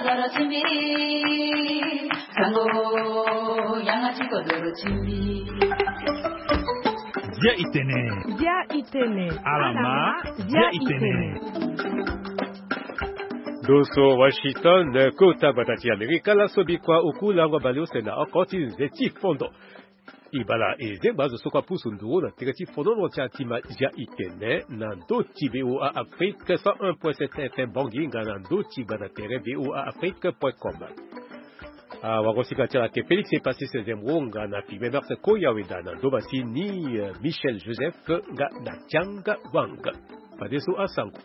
doro chimbi sango yanga chiko doro chimbi Dia itene alama dia itene Doso Washington kota batati Amerika la sobikwa ukula ngwabalio sena okoti zeti fondo ibala eze bazo sokwa pusunduro na tirati fondo no chatima dia itene nando tibeo a Afrique 101.7 FM Banginga nando tibana tere VOA Afrique.com Wakosika tira ke Félix est passé 16e ronga na pime Marse Koyaweda nando basi ni Michel Joseph nga na Tianga Wanga padeso asango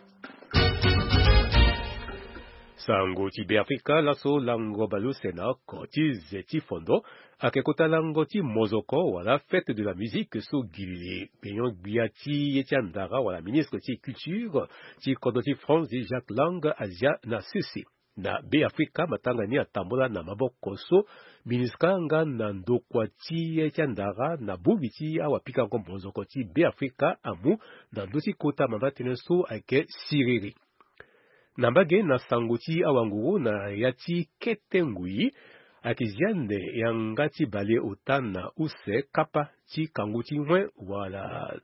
Sango Tibe Afrika laso lango balu sena koti zeti fondo akekota lango ti mozoko wala fête de la musique so gili peyon biati etiandara wala ministre ti culture ti kodoti France di Jacques Lang Asia na Susi na be Afrika matanga ni atambola na maboko so ministre nga na ndokwa ti etiandara na bubiti awapika ko mozoko ti be Afrika amu na ndoti kota mabatene so ake siriri Nambage na sangoti awanguru na yati ketengui akiziande yangati bale otana use kapa ti kanguti mwen wala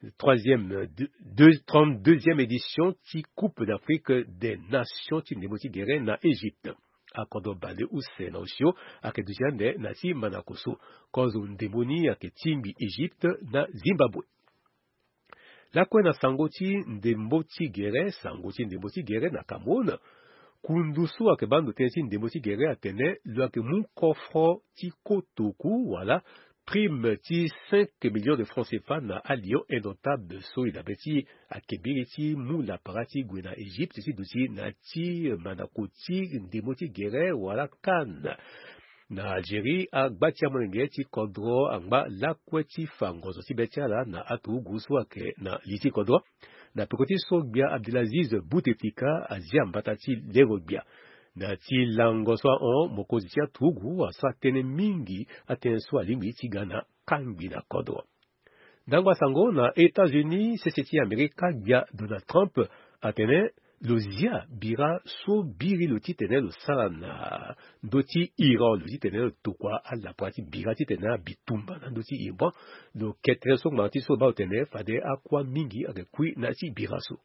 32e édition ti Coupe d'Afrique des Nations ti ndemoti gere na Égypte. Akodo bale use na osio akeduziande na ti manakoso kozo ndemoni aketimbi Égypte na Zimbabwe. La kwena sangoti ndemboti gere na Cameroun kundusu akebando tensi ndemboti gere atene luake mu kofro ti kotoku wala prime ti 5 millions de francs CFA na alio indotable so idabeti akebiri ti mu la parati gwena Égypte ti duti na ti manakoti ndemboti gere wala kan na Algérie agbatia monenge ti kodro angba lakwe ti fangozo ti betiala na atu gusu ake na liti kodro na pekoti sogbia Abdelaziz Bouteflika azia mbata ti lerogbia na ti langoso on mokozi ti atugu asa tene mingi atenso alimbi ti Ghana kambi na kodro dangwa sango na États-Unis seseti Amerika gbia Donald Trump atene Lozia bira so biri lo titene lo sana doti Iran lo titene lo tokwa ala prati bira titene bitumba na doti Iran lo ketre so marti so ba otene fade akwa mingi ake kui na ti bira so.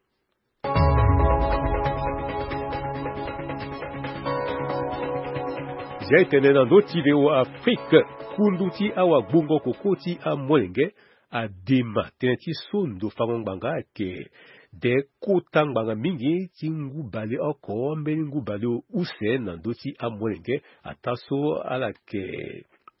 Zia itene na doti veo Afrique kunduti awa bungo kokoti a molenge a dema tene ti sondo fangongbanga ke de kotang mingi ti ngubale oko mbeni ngubale use na ndoti amolenge ataso ala ke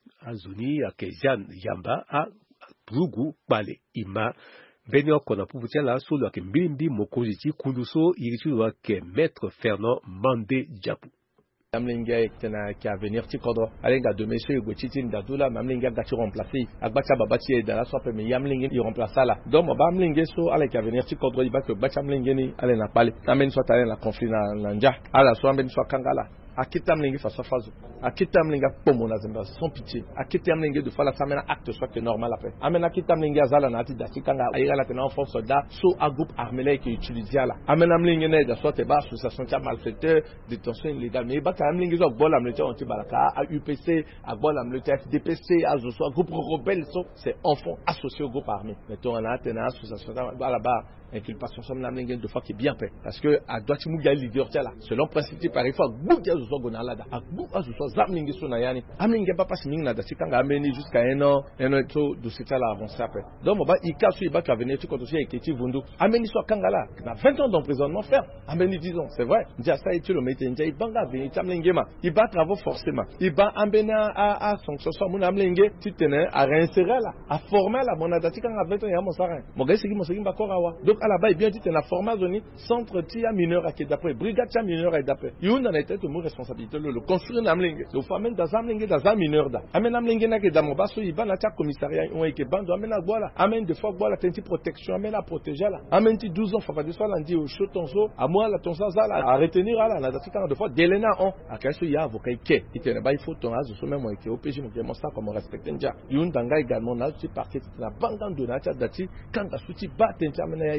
azuni ake yamba a brugu bale ima beni oko na puputia la solo ake mbimbi mokozi ti kunduso iritu ake maître Fernand Mandé Diapou Amlinga tena qui a venir ti kodro alenga de monsieur gotiti ndadula mamlinga gati remplacer agbacha babati da la sope me yamlinga il remplacer la donc ba amlinga so ale qui a venir ti kodro iba que bacha amlinga ni ale na pale amen so tale na conflit na nja ala so amen so kangala akita mlinga fa fazo akita mlinga pomo na zemba sans pitié akita mlinga de fala samena acte soit que normal après amen akita mlinga zala na ti dati kanga ayira la tena en force soldat so a groupe armé qui utilisait là amen amlinga ne da soit ba association de malfaiteurs détention illégale mais ba amlinga zo bola mlete on ti balaka a UPC a bola mlete FDPC a zo so groupe rebelle so c'est enfants associés au groupe armé mettons là tena association là-bas inculpation somme amlinga de fois qui est bien fait parce que a doit ti muga leader là selon principe par fois bouga zo gonalada a bouga zo zamlinga so na yani amlinga ba pas mingi na da sikanga ameni jusqu'à un an so de cet là avancer après donc ba ikasu iba ka venir tu contre et qui vundu ameni so kangala na 20 ans d'emprisonnement ferme ameni 10 ans c'est vrai déjà ça et tu le mettais déjà ibanga venir tamlingema iba travaux forcément iba ambena a fonction so mon amlinga tu tenais à réinsérer là à former là mon adati kanga 20 ans ya mon sarin mon gars c'est qui mon segi ba korawa donc à la bas bien tu tenais former zone centre tia mineur à qui d'après brigade tia mineur et d'après il y en a été de mon responsabilité le construire namlinga le fameux dans amlinga dans un mineur da amen amlinga na ke da mo baso iba na tia commissariat on ke bando amen na bola amen de fois bola tenti protection amen à protéger là amen ti 12 ans fa de soit lundi au chaud tonso à moi la tonsa là à retenir là na dati kanga de fois delena on à kaso ya avocat ke itene ba il faut ton azo so même ke OPJ mo ke ça comme respecter nja yun danga également na ti parti na bangan de na tia dati kanga suti ba tenti amen ya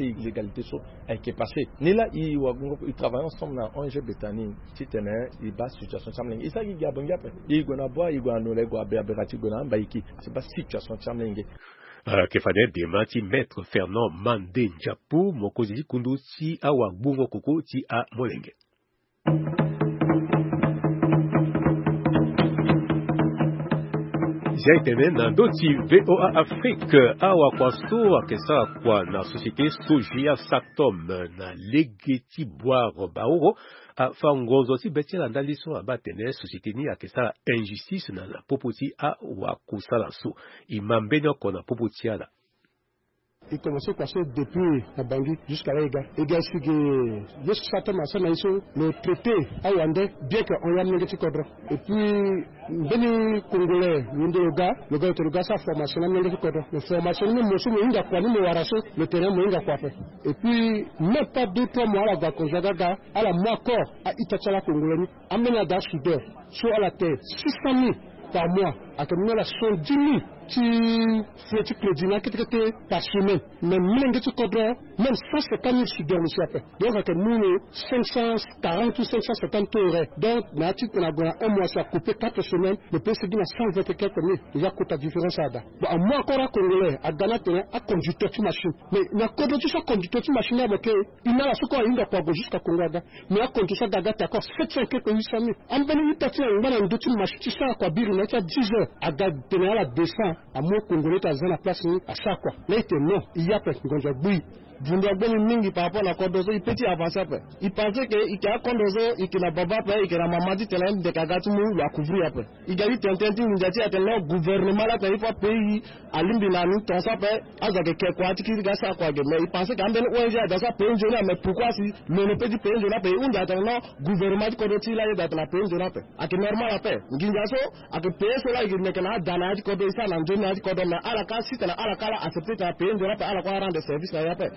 qui l'égalité qui est passée. Ni là ils travaillent ensemble dans ONG Betani qui tenait il bas situation chamling. Il s'agit gabon gapé. Il gona bois il gona le go aberati gona baiki. C'est pas situation chamling. Que fallait démenti maître Fernand Mandé Njapu mokozi kundu ti awa bungo koko ti a molenge. J'ai été dans d'autres VOA Afrique awa kwaso akesa kwa na société Sojia Satom na legeti boire baoro a fangozo ti betia ndaliso abatene société ni akesa injustice na la popoti a wakusala so imambeno kona popoti ala. Il commençait à passer depuis la Bangui jusqu'à l'Ega. Et bien, si je suis certainement le traité à Wandé, bien qu'on y a mis le et puis, les Congolais, le gars, sa formation, la formation, le terrain, et puis, même pas 2-3 mois, à la mois encore, à Itachala Congolais, amené à Dachideur, sur la terre, 600 000 par mois, à terminer la 110 000. Qui fait que le qui traité par semaine, même même 150 000 sudeurs le fait. Donc, à nous, 540 ou 570 euros. Donc, la petite, on a un mois, ça a coupé 4 semaines, le pays s'est dit à 120 et quelques mille. Il y a coûté la différence à ça. Bon, moi, encore à Congolais, à Ghana, à conducteur de machine. Mais, il y a conducteur de machine avec il y a la seconde ligne de jusqu'à Congo. Mais, à conducteur d'Agat, il y a encore 700 quelques 800 000. En Bénin, il y a une machine, tu sais à quoi, il y a 10 heures. À Gat, il y a la 200. À moi, Congolais, à la place, à chaque fois. Là, non, il y a presque un bruit. Vundaboni mingi par rapport à la Kondozo, il petit avancer. Il pensait qu'il y a Kondozo, il y a Baba, il y a Mamadi, il y a des Kagatumu, il y a couvrir après. Il y a eu Tententi, il y a dit le gouvernement là, il faut payer à l'Imbinani, ton sapé, à Zagé Kwati, qui regarde ça quoi. Mais il pensait qu'un bel ONG dans sa pays, mais pourquoi si le petit pays de la paix, où il y a un gouvernement de Kodoti là, il y a la pays de la paix. À que normal la paix. Gingaso, à que pays cela, il y a dans la Kodoti, ça, dans la Kodoti, mais à la case, si tu as à la cala accepté la pays de la paix, à la quoi rendre service à la paix.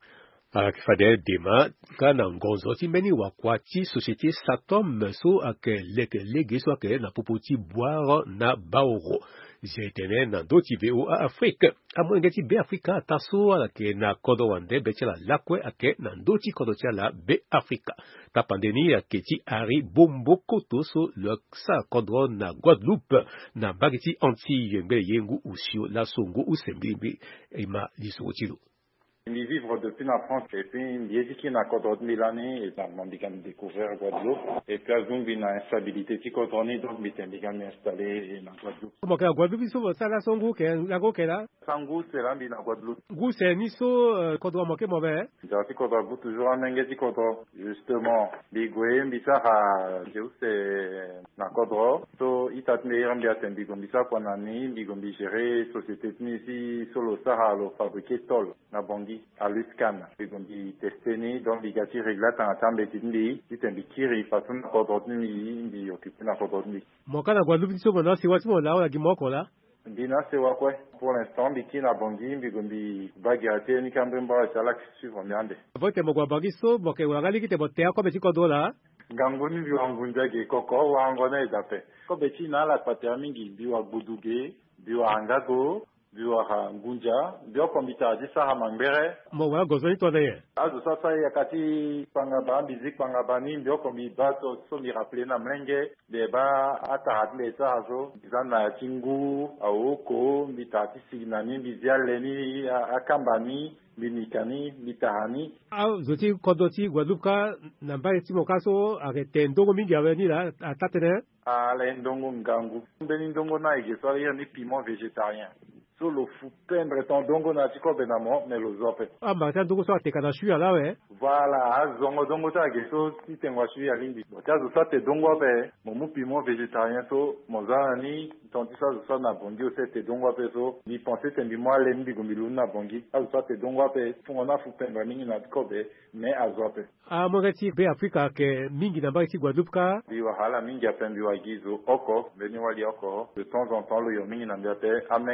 Fadel Dema kana ngonzo ti meni wakwati société Satom so ak lege so ak na popoti boire na baoro jetene na doti VOA Afrique amongeti be Africa taso ala ke na kodo wande betela lakwe ak na doti kodo la be Africa ta pandemie ak ti ari bombo koto so le sa kodro na Guadeloupe na bagiti anti yembe yengu usio la songo usembi ima lisotilo. Je vivre depuis la France et puis il dit qu'il y a encore 1000 années et dans mon bigam découvert Guadeloupe et puis à Zumbi une instabilité qui continue donc mais bigam installé dans Guadeloupe. Comment que Guadeloupe ils sont ça là son goût que la go que là. Sango c'est là dans Guadeloupe. Goût c'est ni so quand on manquer mauvais. J'ai quand on toujours en engagé quand justement bigoué bisara je c'est na Codro so itatmeir mbia tembigom bisa kwa nani bigom bigéré société ici solo Sahara lo fabriquer tol na Bangui à l'USCAN. Ils ont dit tester donc les gâteaux réglés en temps de tindi, ils ont dit qu'ils façon d'ordonner, ils occupent la d'ordonner. Mon cas la Guadeloupe c'est bon, c'est what là, on a dit moi là. Dina c'est quoi pour l'instant, biki na Bangui, ils ont dit bagarre, ni cambremba, c'est là que suivre miande. Votre mo Bangui so, mo ke wala li te botea comme petit codo là. Gangoni bi wangunja ke koko wa ngona izape. Ko beti na la patermingi bi wa buduge, bi wa angago. Biwa ngunja bio kombita disa hamambere mo wa gozoni to daye azu sasa yakati pangaba bizik pangabani bio kombita so mi rappeler na mlenge de ba ata hadle sa azo bizana tingu aoko mitati signani bizialeni akambani binikani bitahani zoti kodoti Guadeloupe na mba ti mokaso arete ndongo mingi aveni la atatene ala ndongo ngangu beni ndongo na igeso ya ni piment végétarien. Sur le fou pendre ton dongo na tiko benamo mais le zope. Ah bah ça dongo ça te kana shu là ouais. Voilà, dongo ta geso si te ngwa shu ya lindi. Botia zo ça te dongo be, mon piment végétarien so mozani ton ça zo na bongi o te dongo be so ni penser te ndi moi lembi gombilu na bongi. Azo ça te dongo be, fona fou pendre mingi na tiko be mais azope. Ah mo gati be Africa ke mingi na ba ti Guadeloupe ka. Bi wa hala mingi apendi wa gizo oko, beni wali oko. De temps en temps le yo mingi na mbiate amenget lo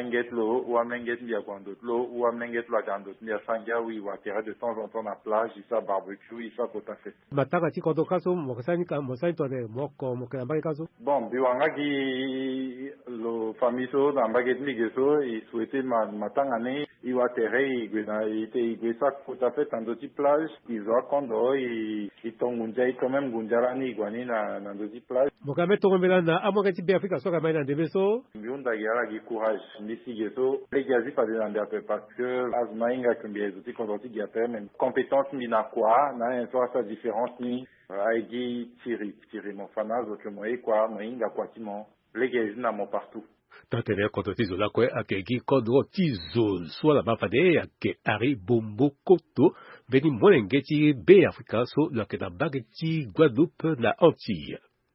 lo ou amnenget mbia kwando lo ou amnenget lo agando mbia sanga oui ou atterrir de temps en temps na plage isa barbecue isa kota fait mataka ti kodo kaso mokasani ka mosani to de moko mokamba kaso bon biwanga ki lo famiso na mbaget migeso i souhaité matanga ne i wa terre i te sa kota fait en doti plage ils ont kondo i tongunja i quand même gunjarani gwani na doti plage mokame to mbela na amokati be Afrika soka mai na debeso biunda yara gi courage ndisi geso les gazi pas de peu parce que azmainga kumbia zoti kondoti giape même compétence ni na quoi na un soir sa différence ni aigi tiri mon fanaz autre moyen quoi mainga quoi timo les gazi na mon partout tatene koto tizo la kwe akegi kodro tizo swala bafade ake ari bombo koto beni monengeti be Afrika so la ke na bageti Guadeloupe na Antilles.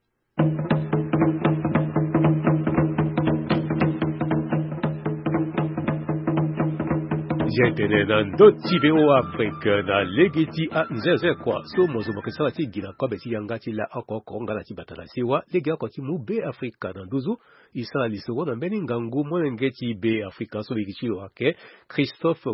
Jentene nan doti veo Afrique na legeti a nzeze kwa so mozo mokesala ti gina kwa beti yangati la oko konga la ti batala siwa lege ako ti mu be Afrika na nduzu isala lisogo na mbeni ngangu monengeti be Afrika so bikichi lo ake Christophe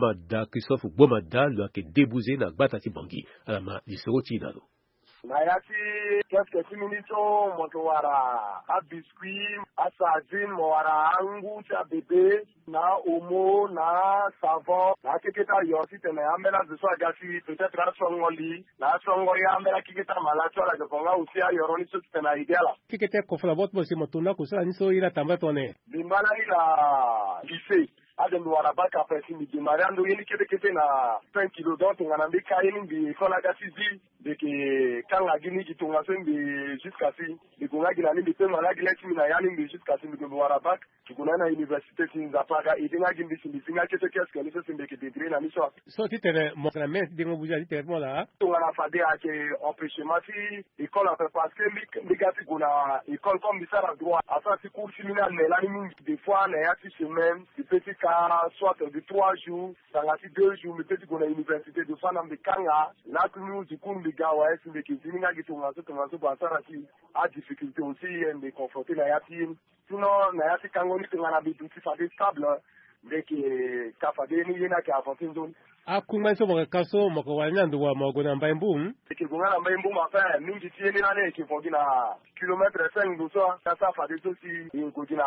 Bomada lo ake debuze na gbata ti bangi alama lisogo ti nalo. Na yati quelques minutes moto wara a biscuit a sardine mo wara angu cha bébé na omo na savon na keketa yosi tene amela zo agasi peut-être la songoli na songoli amela keketa malacho la konga usia yoroni so tena idela keketa ko fala bot mo si motuna ko sala ni so ila tamba tone limana ila lycée adem wara baka pesi mi marando yini kete na 5 kg donc ngana mbika yini bi kola gasizi de que quand la gini qui tourne jusqu'à si de qu'on a gina ni de mala gila qui mina yani bi jusqu'à si de wara bak qui qu'on a na université qui nous a paga et dinga gindi si singa qu'est-ce que ni se simbe que degré na mission so titere mo na mais de mo buja titere mo la to ngana fade a que empêchement si école a parce que mi gati gona école comme ça la droit à ça c'est cours séminaire mais là ni des fois na ya semaine c'est petit cas soit de 3 jours dans la 2 jours mais petit gona université de fana mbekanga là nous du coup gawa esi mbeki zininga gitunga so basara ki a difficulté aussi de confronter la yati sinon na yati kangoni tengana bitu fade stable mbeki kafade ni yena ka avancer zone akuma so mo kaso mo ko wanya ndo wa mo go na mbaimbu ke go na mbaimbu ma fa mingi tieni na ne ke fogina kilomètre 5 do so ça fade so si go dina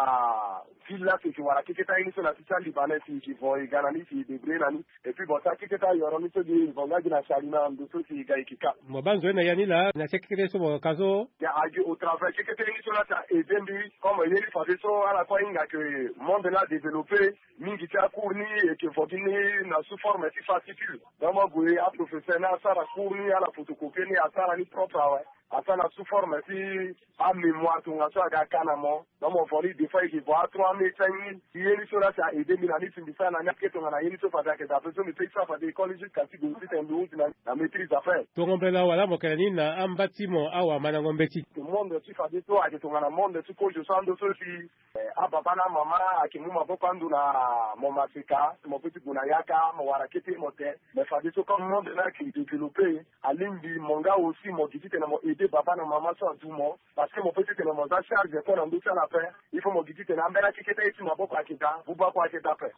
villa ke wara keketa ini so na tisa libanais ki vo igana ni si degré na ni et puis bon ça keketa yoro ni so di vonga dina shalina ndo so si ga ikika mo banzo na yani la na keketa so mo kaso ya agi au travers keketa ini so na ta ezendi comme il est fade so ala ko inga que monde là développé mingi ta courni et que fogini na sous forme fascicule dama goye a professeur na sara courni ala photocopie ni asara ni propre ouais asana sous forme si a mémoire to ngaso aga kanamo dama voli des fois il voit 3500 yeni so la ça aider mi na ni timisa na nyake to na yeni so fada ke da beso mi pay ça fada école jusqu'à si go si tendo na maîtrise affaire to ngombela wala mo kelani na ambatimo awa mana ngombeti tout monde si fada to ake to na monde si ko jo sando so si a baba na mama akimuma bokandu na mo masika mo petit kuna yaka mo warakete mo te me fada so comme monde na qui développer alimbi monga aussi mo gitite na mo aider baba na mama so atumo parce que mo petit na mo za charge ko na nducha na pe il faut mo gitite na mbela kiketa isi maboko akita buba kwa akita pe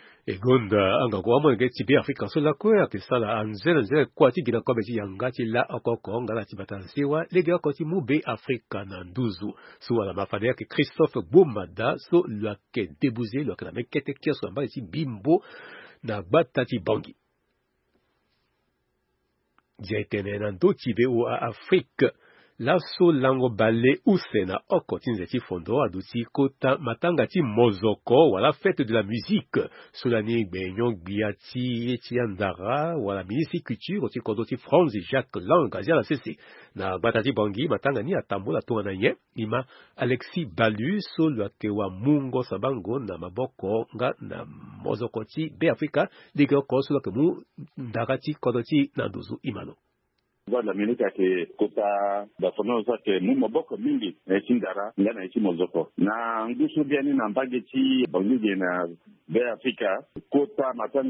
egonda anga kwa mo ngeti be Afrika so la ko ake sala anzele kwa ti gina ko beti yangati la okoko ngala ti batansiwa lege ko ti mu be Afrika na nduzu so wala mafade yake Christophe Bomada so la ke debuze lo kana mekete kiaso amba ti bimbo na batati bangi jetene na ndoti be o Afrique laso lango bale usena okotinze ti fondo aduti kota matanga ti mozoko wala fête de la musique solani gbenyon gbiati eti andara wala ministre culture ti kodo ti France Jacques Lang azia la cc na batati bangi matanga ni atambola to na ye ima Alexis Balu so lo kewa mungo sabango na maboko nga na mozoko ti be Afrika liga ko so lo kemu ndagati kodo ti na nduzu imano la minute ke kota da fono za ke mu maboko mingi chindara ngana ichi mozoko na ngusu biani na mbage chi bangije na be Afrika kota matanga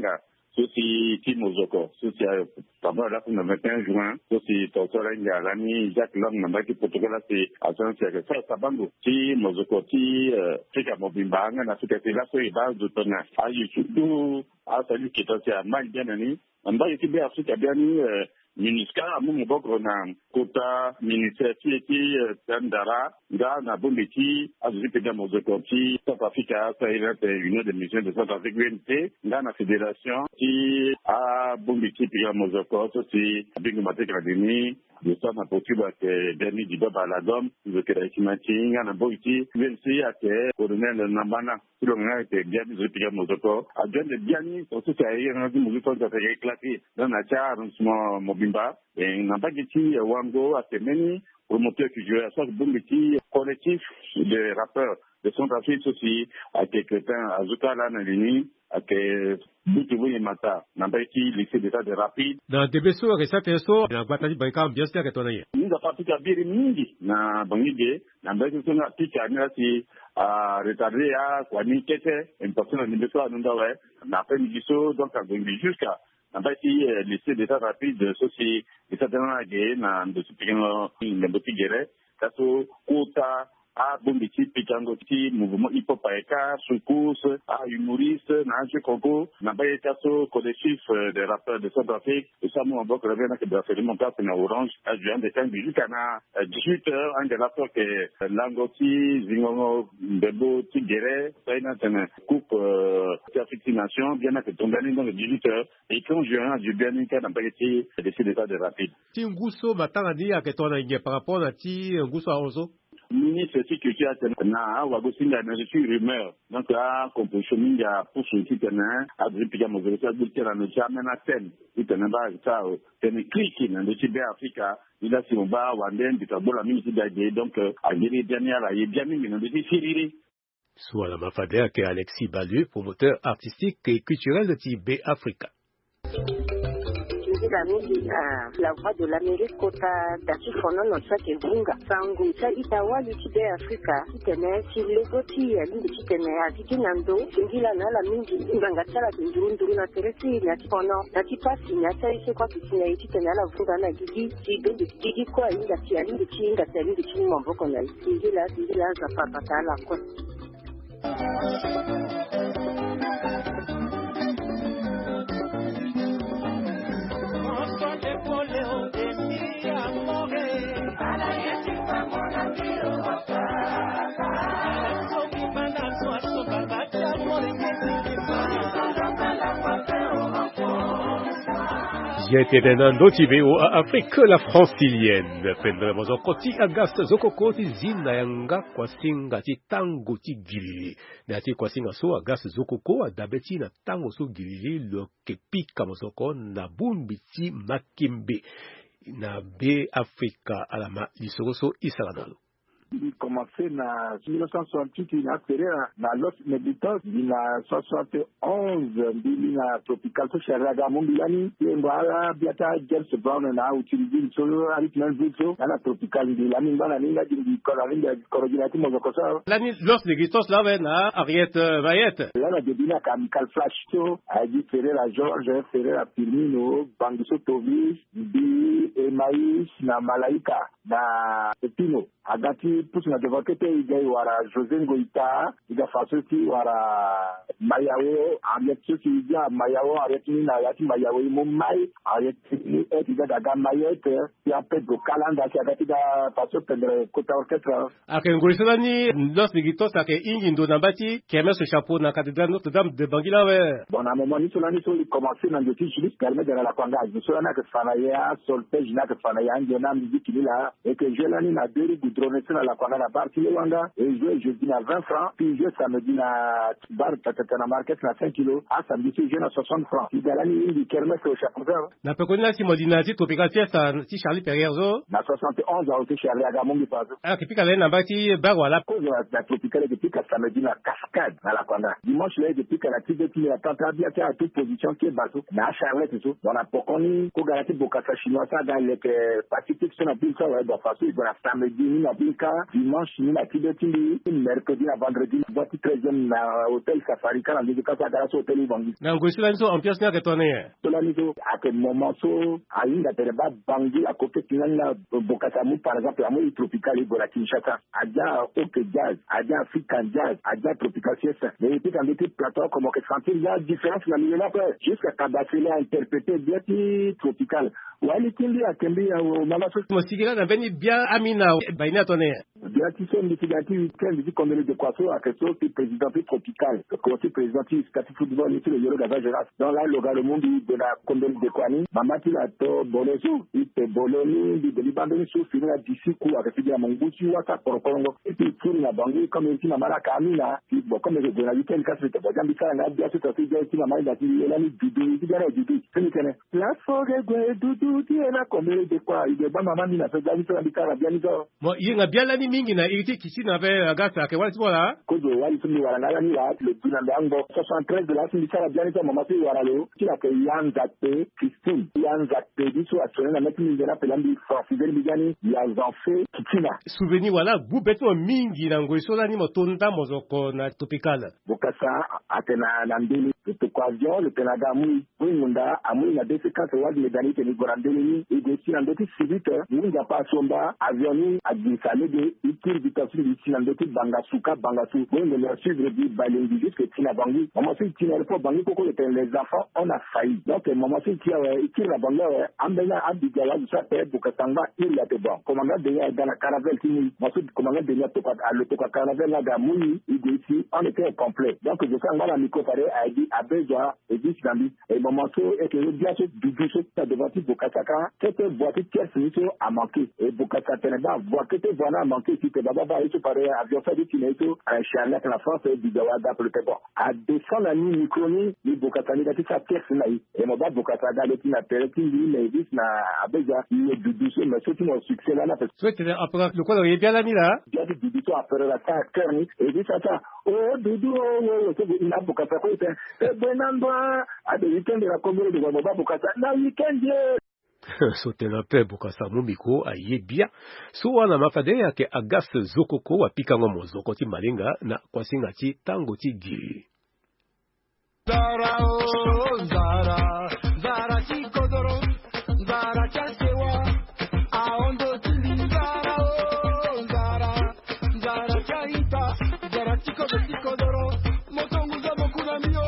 ceci qui mozoko ceci pendant la 21 juin ceci totora ngalani Jacques Lang nambaki protocole c'est agence ya ça sabango ti mozoko ti fika mobimba na fika la so iba zotona ayi surtout a salut qui était à mal bien ani ambaye ti be Afrique bien ni MINUSCA amu boko na kota ministère ti tandara nga na bombeti azuzi pega mozoko ti South Africa ça est union des missions de South Africa UNT nga na fédération ti a bombeti pega mozoko to ti bingu mateka dini de ça na potuba ke dernier du baba la dom de que raimati nga na boiti UNC ake colonel Nambana lo nga ke bien de pega mozoko a de bien ni surtout ça y a un mozoko ça fait éclater dans la char Mobimba et Nambagiti Wango a temeni promoteur qui jouait à ça Bombiti collectif de rappeurs de Centrafrique aussi à quelques temps à Zutala Nalini à que Boutouou Mata Nambagiti lycée d'état de rapide dans Debeso récemment na Guatani Banka bien sûr que ton aïe nous a pas piqué bien mingi na Bangide Nambagiti na piqué si à retarder à Kwani Kete une personne de Debeso Nundawe na peine giso donc à Bangide jusqu'à Nambaki lycée d'état rapide ceci certainement agé na ndosi pikano ndoti gere kaso kota a bombiti pikango ti mouvement hip hop eka soukous a humoriste na je Congo Nambaye kaso collectif des rappeurs de Centrafrique et ça mon bok revient que de faire mon place na Orange à juin de temps jusqu'à 18h en de la que langoti zingongo bebo ti gere ça ina tena coupe Afrique nation bien que tombani dans le 18h et quand juin du bien que Nambaye ti lycée d'état de rapide ti nguso matanga ni ya que ton aïe par rapport à ti nguso aozo ministre sécurité na wagosinga na je suis rumeur donc la composition minga pour ce qui tena a dripiga mozeka bultera no jamais na ten itena ba ça tena cliquer na de Tibet Africa il a si on va wanden bitabola mingi daje donc a géré dernière là il bien mingi na de Firiri soit la mafadea que Alexis Balu promoteur artistique et culturel de Tibet Africa. La voix de l'Amérique kota dati fono no sake bunga sangu sa itawali tibe Afrika kitene silogoti ya lingi kitene ya kikinando singila na la mingi nganga tsala ndurunduru na teresi na fono dati pasi na sai kwa kitene ya kitene la vunga na gigi tibe gigi kwa inga tia lingi chinga tia lingi chinga mboko na singila za papa la kwa J'étais dans d'autres vidéos à Afrique la francilienne. Pendant mon côté, August Zokoko ti zina yanga kwa singa ti tango ti gilili. Na ti kwa singa so August Zokoko adabeti na tango so gilili lo kepika mosoko na bumbi ti makimbe na be Afrika alama lisoko so isalanalo. Il commençait en 1968, il a fait dans Los Meditos, il a 71, il a tropical, il a Ragamumbilani, il a Biata, James Brown, il a utilisé le solo avec le vidéo, il a tropical, il a mis dans la ligne du coordinateur Mozokosa. L'année Los Meditos, là, il a Ariette Vayette. Là, il a devenu un Kamikal Flash, a dit Ferreira Georges, Ferreira Firmino, Banguso Tovis, Bi, Emaïs, na Malaika, na Pepino. Agati plus na devakete igay wara José Ngoïta iga fasuti wara Mayawo ametsu iga Mayawo aretini na yati Mayawo mumai aretini iga daga mayete ya Pedro Kalanda ki agati da fasu pendere kota orchestra akengolisana ni Los Meditos ake ingindo nambati keme ce chapeau na cathédrale Notre-Dame de Bangila we bon à moment ni solani so commencer dans le titre permet de la kwanga solana que fanaya solfège na que fanaya ngena musique là et que je l'ani na deux goudronnettes na la kwanga na bar kilewanga et je jeudi à 20 francs puis je samedi na bar tatana market na 5 kilos à samedi je na 60 francs il galani indi kermesse au chapeau na pekona si modinati tropical fiesta si Charlie Perrierzo na 71 a été Charlie Agamongi pazo kipika le nambati bar wala cause la tropical depuis que samedi na cascade na la kwanga dimanche là depuis que la petite qui a tenté à toute position qui est bateau na Charlotte tout on a pokoni ko garanti bokasa chinois ça dans les pacifique sur la ville ça ouais donc façon il va samedi il n'a plus qu'à dimanche, il n'a plus de tili, mercredi à vendredi, voici 13e hôtel Safari, quand on dit que ça a hôtel Ivangi. Nangoiso en pièce n'a que ton nez. Solaniso, à quel moment à une d'Atereba Bangui, à côté de la Bokasamu, par exemple, à Moui Tropical et Bola Kinshasa, Adja Oke Jazz, Adja African Jazz, Adja Tropical Siesta. Mais il y a des petits plateaux comme on sentir, il y a différence dans le milieu après. Jusqu'à Kabasele a interprété bien tropical. Wali Kimbi a Kimbi au Mamasso. Mosigila n'a bien Amina, Baina Tonné. Bien qui sont mitigati week-end, dit qu'on est de Kwasso à quelque chose qui est président tropical. Le côté président qui est football, ici le Yoro Gavageras. Dans là, le monde de la commune de Kwani, Mamati la to Bolezo, il te Boloni, de Libandoni, sous finir d'ici, coup, avec le Mangouti, Waka, Porokongo, et puis tout la Bangui, comme il dit Mamara Kamina, comme le journaliste, il casse le Bojambika, il a bien tout à fait dit, il m'a dit, il a mis Dudu, il a dit Dudu, c'est le Kenya. La forêt, Dudu, il a combien de quoi, il est pas maman, il a fait bien, il a bien dit. Moi, il y a bien l'année mingi, il était ici, il avait un gars, que voilà. Kozo, il faut nous voir, le Dunandango, 73 de la Sindika, bien dit, maman, c'est Waralo, qui a fait Yann Zakte, Christine, Yann Zakte, dit, soit sur la mettre une Pelandi, Francis Bigani, Yazanfe, Kitina. Souvenir, voilà, vous beto mingi, Nangoiso, l'animo, Tonda, Mozoko, na Topical. Bokasa, Atena, Nandeli, le Tokwazio, le Penagamu, Munda, Amoui, la DC4, Wad, Medani, Tenigorandeli, et des Sinandoti civiques, Ninga Pasomba, Avioni, Adisale, de Itir, Vitasi, Sinandoti, Bangasuka, Bangasu, bon, le leur suivre, dit, Balingi, jusque Tina Bangi. Maman, c'est Tina, Bangi, Koko, les enfants, on a failli. Donc, maman, c'est Itir, la Bangi, Ambena, Abdigala, ça fait, Bokatanga, il y a des bons. Commandant de dans la caravelle, commandant de le Toka caravelle, là, Gamouni, il dit ici, on était au complet. Donc, je sais, la micro-paré a dit, à besoin, et dit, Nambi, et maman, et que le bien, du ça devant Bokataka, cette voiture qui est finie, a manqué. Et Bokataka, voiture, voilà, a manqué, si tu vas voir, il se paraît, avion, ça dit, qu'il est tout, un charlet, la France, et du Gawada, pour le Tébon. À descendre la nuit, micronie, il Bokataka, il a dit, ça pièce, et mon bas, Bokataka, il a dit, il dit, à besoin, il est du douce, mais surtout, mon succès, là, parce que. Le quoi, il est bien l'ami, là? Il y a des Doudou après la carte, et dit ça, oh, Doudou, il a Bokataka, et Benamba, à des week-ends de la commune de Wababa, Bokataka, na week-end, sote na pe bokasa mu miko ayebia so wana mafade yake agas zokoko wapika ngo mozoko ti malinga na kwasinga ti tango ti giri Zara o Zara Zara ti kodoro Zara chasewa aondo ti Zara o Zara Zara chaita Zara ti kodoro motongu za mokuna mio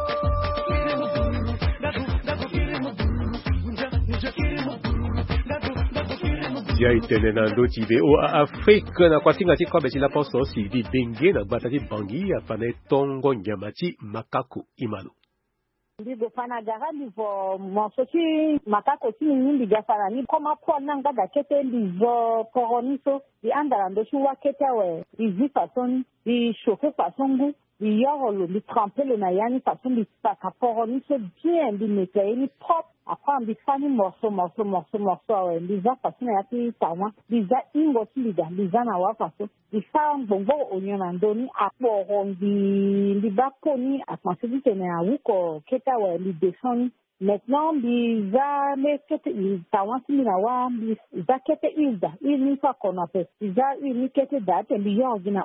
ya itene na ndoti be o Afrique na kwasinga ti kwa beti la posto si di bengi na batati bangi ya pane tongo nyamati makaku imalo Ndigo pana garani vo monsoti makako ti ni gasara ni koma kwa nanga da kete lizo koroniso di andara ndo shuwa kete we izi façon di chauffer façon di yoro le tremper le nayani façon di saka koroniso bien di mettre ni propre après di fani morceau ouais liza façon ya ti tawa liza ingo ti liza na wa façon di fa bongo onyo na ndoni aporo di bakoni atmosphère tene a wuko keta we li descend maintenant liza mais kete tawa ti na wa liza kete ilda ni fa qu'on appelle liza ni kete date li yo gina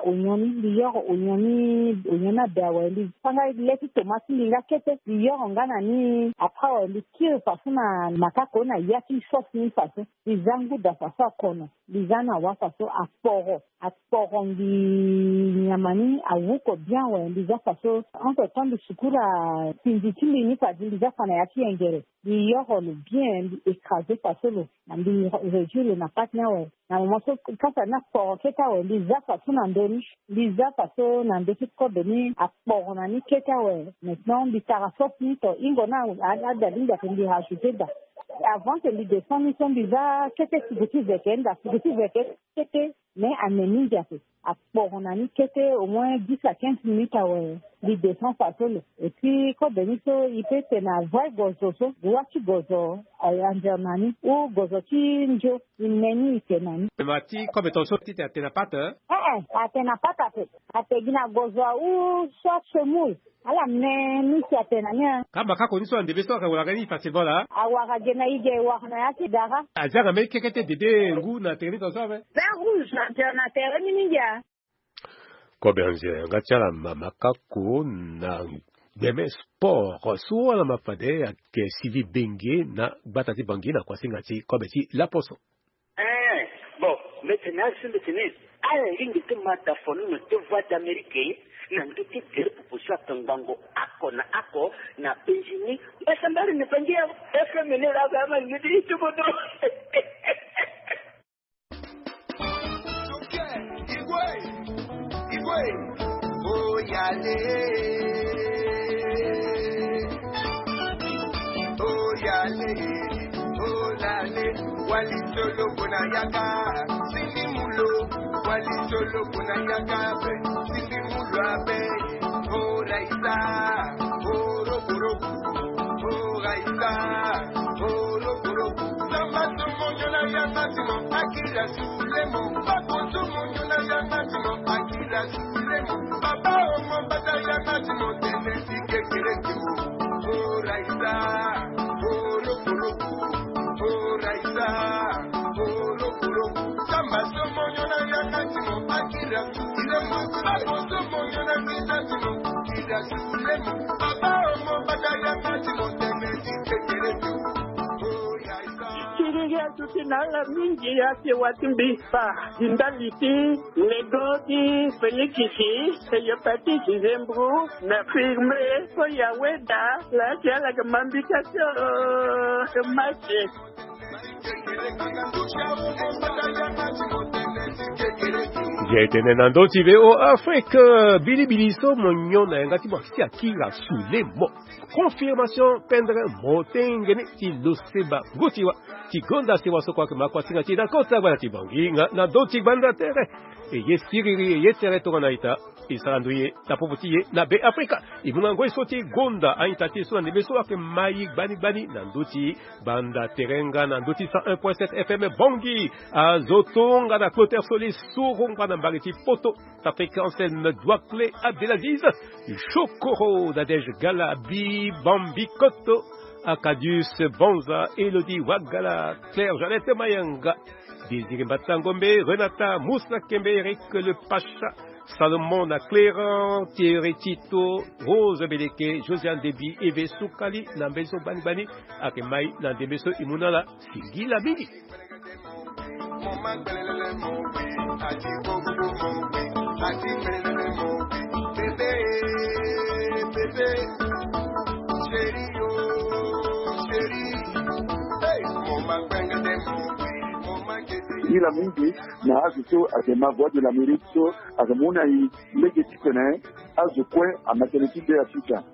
onyona dawa li fanga leti tomate li kete li yo ngana ni après li kire fasuna makako na yaki sauce ni faso lizangu da faso kono lizana wa faso aporo ndi nyamani awuko bien we liza faso en fait quand sukura tinditili ni pa liza fana yaki engere li yo le bien écraser faso lo ndi réduire na patna we na moso kasa na poro keta we liza faso na ndoni liza faso na ndeki ko beni aporo na ni keta we maintenant bi tarasop ni to ingo na ada linda kendi rajouter da avant que les descendants sont déjà c'était mais à Méninga à Poronani qui était au moins 10 à 15 minutes à les descendants façon et puis quand Benito il peut tenir voix gozo voici gozo en Germanie ou gozo tinjo il meni tenani mati comme ton sorti à tenapata à tenapata à tegina gozo ou soit chemou ala ne misi atenanya kamba kako niso ndebeso ka wala gani festival la awaka gena ije wakna yake dara ajaga me kekete dede ngu na technique ça va rouge na terre ninja ko benje ngachala makako na deme sport so la mapade ke Sylvie Bengue na batati bangi na kwa singati ko beti la poso bon maintenant c'est le tennis ala lingi te mata fonu no te voix d'Amérique na nditi tere pupushwa tangango ako na penjini basambari ni pangia FM ni la gama ngidi tubodo Igwe oh yale oh lale wali solo kuna yaka sindi mulo wali solo kuna yaka sindi mulo abe oh raisa oh rokuroku oh raisa oh rokuroku samba tumonyo na yaka timo akira sulemo bako tumonyo na yaka timo akira sulemo baba omo bata yaka timo tene sikekere tu oh raisa oh rokuroku oh raisa oh rokuroku samba tumonyo na yaka timo akira sulemo bako tumonyo na yaka timo akira sulemo baba omo bata yaka timo tene sikekere tu Tutinala mingi yake watimbisa indaliti negoti felikisi yopati kizembru na firme ko yaweda la kiala kamambika mache J'ai été nando TVO Afrique Bilibili so monyo na ngati mwakisi akira sulemo confirmation pendre motengene ti loseba gotiwa ti gonda sewa so kwa makwa singa ti da kota bana ti bangi na do ti banda tere e yesiriri yetere to naita isaranduye ta popotiye na be Afrika ibunga ngoi so ti gonda aitati so na beso ake mai bani na ndoti banda terenga na ndoti 101.7 FM bangi azotonga na Clotaire Solis surunga na mbagiti poto ta fréquence ne doit clé Abdelaziz Chokoro Nadej Galabi Bambi Koto Akadius Bonza Elodie Wagala Claire Jeannette Mayanga Désiré Batangombe Renata Moussa Kembe Eric Le Pacha Salomon Cléran Thierry Tito Rose Beleke Josiane Debi Eve Soukali Nambeso Banibani Akemai Nandebeso Imunala Sigila Mini ila mingi na azuto akema voix de l'Amérique so akamuna hii lege tikene azukwe amateneti de Afrika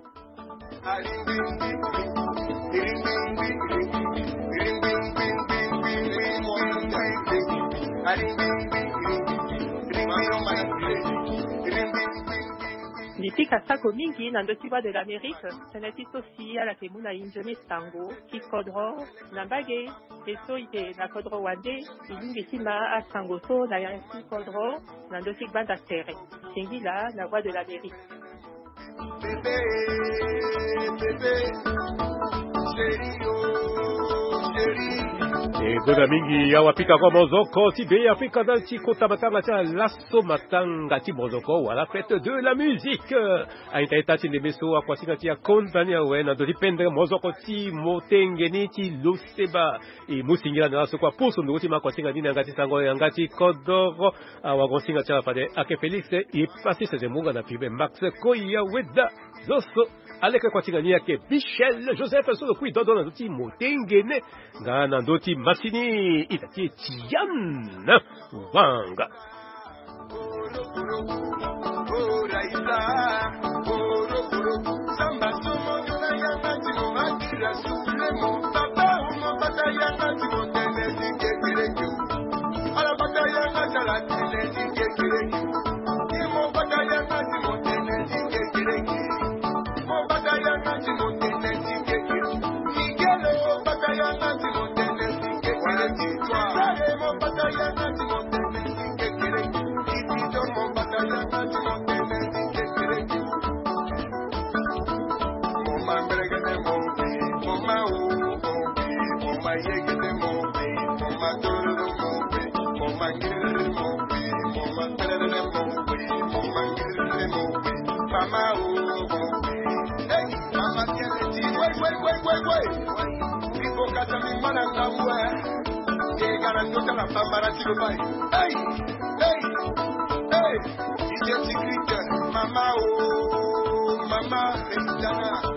Nipika sako mingi na ndotiwa de l'Amérique, seneti sosi ala temuna injoni stango, ki kodro, nambage, eso ite na kodro wande, ilingi sima a sangoso na yansi kodro, na ndotik banda tere. Singila na voix de l'Amérique. Egoda mingi ya wapika kwa mozoko Tibé Afrika dans Chikota Matanga cha Lasso Matanga ti mozoko wala fête de la musique aita etati nebeso akwa sikati ya kontania wena do dipendre mozoko ti motengeni ti loseba e musingira na so kwa puso ndo ti makwa singa dina ngati sango ngati kodoro wagonsinga cha pade ake Felix e passé ses munga na pibe Max Koya weda zoso aleka kwa tingania ke Michel Joseph so kui dodo na doti motengene ngana doti masini itati tian wanga Mama, oh, hey, Mama, wait. People got me man and somewhere. They got a total of Bambara to buy. Hey, it's a secret. Mama, oh, Mama, it's Dana.